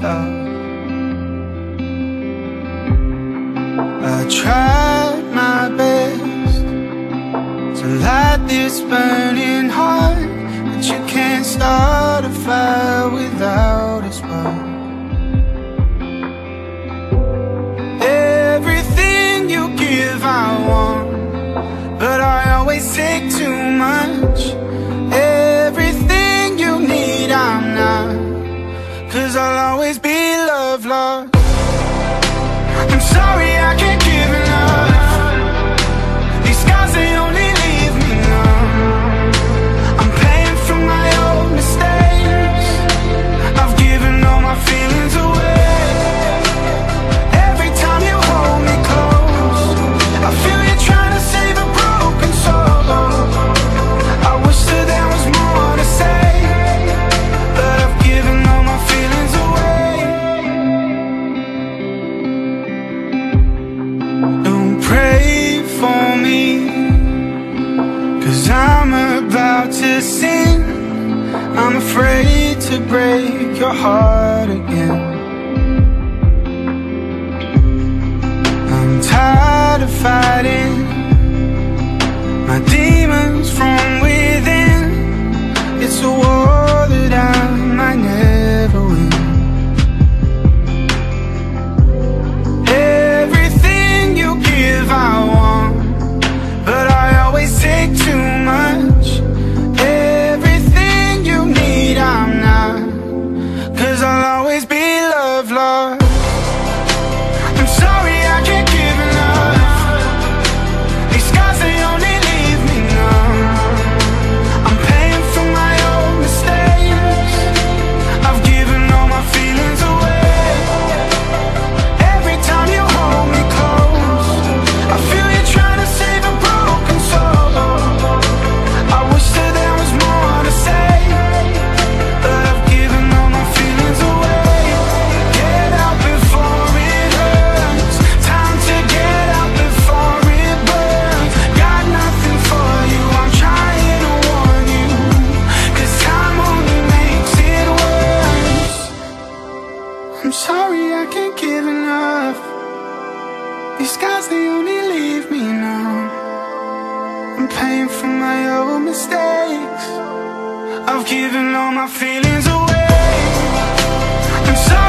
stop. I tried my best to light this burning heart, but you can't start a fire without a spark. Everything you give I want, but I always take too much. Everything you need I'm not, 'cause I'll always be love lost. I'm sorry I can't give enough. These scars, they only leave me numb. I'm paying for my own mistakes. I've given all my feelings away. Every time you hold me close, I feel you trying to save a broken soul. I wish that there was more to say, but I've given all my feelings away. Don't pray for me, 'cause I'm about to sin. I'm afraid to break your heart again. I'm tired of fighting my demons from within. It's a war that I might never win. Everything you give I want, but I always take too much. Everything you need I'm not, 'cause I'll always be love lost. I'm sorry I can't give enough. These scars, they only leave me numb. I'm paying for my own mistakes. I've given all my feelings away. Every time you hold me close, I feel you trying to save a broken soul. I wish that there was more to say, but I've given all my feelings away. Get out before it hurts. Time to get out before it burns. Got nothing for you, I'm trying to warn you, 'cause time only makes it worse. I'm sorry I can't give enough. These scars, they only leave me numb. I'm paying for my own mistakes. I've given all my feelings away. I'm sorry